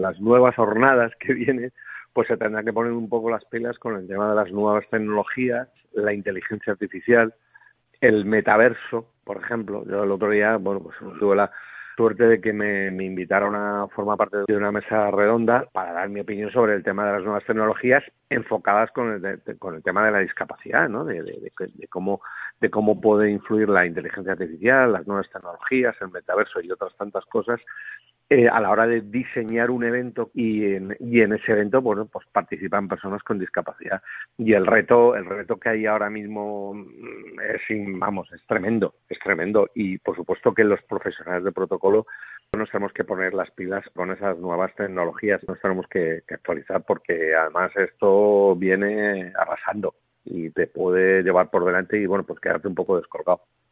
las nuevas jornadas que vienen, pues se tendrá que poner un poco las pilas con el tema de las nuevas tecnologías, la inteligencia artificial, el metaverso, por ejemplo. Yo el otro día, bueno, pues tuve la suerte de que me invitaron a formar parte de una mesa redonda para dar mi opinión sobre el tema de las nuevas tecnologías enfocadas con el tema de la discapacidad, ¿no? De cómo puede influir la inteligencia artificial, las nuevas tecnologías, el metaverso y otras tantas cosas a la hora de diseñar un evento y en ese evento, bueno, pues participan personas con discapacidad. Y el reto que hay ahora mismo es tremendo. Y por supuesto que los profesionales de protocolo nos tenemos que poner las pilas con esas nuevas tecnologías, nos tenemos que actualizar, porque además esto viene arrasando y te puede llevar por delante y, bueno, pues quedarte un poco descolgado.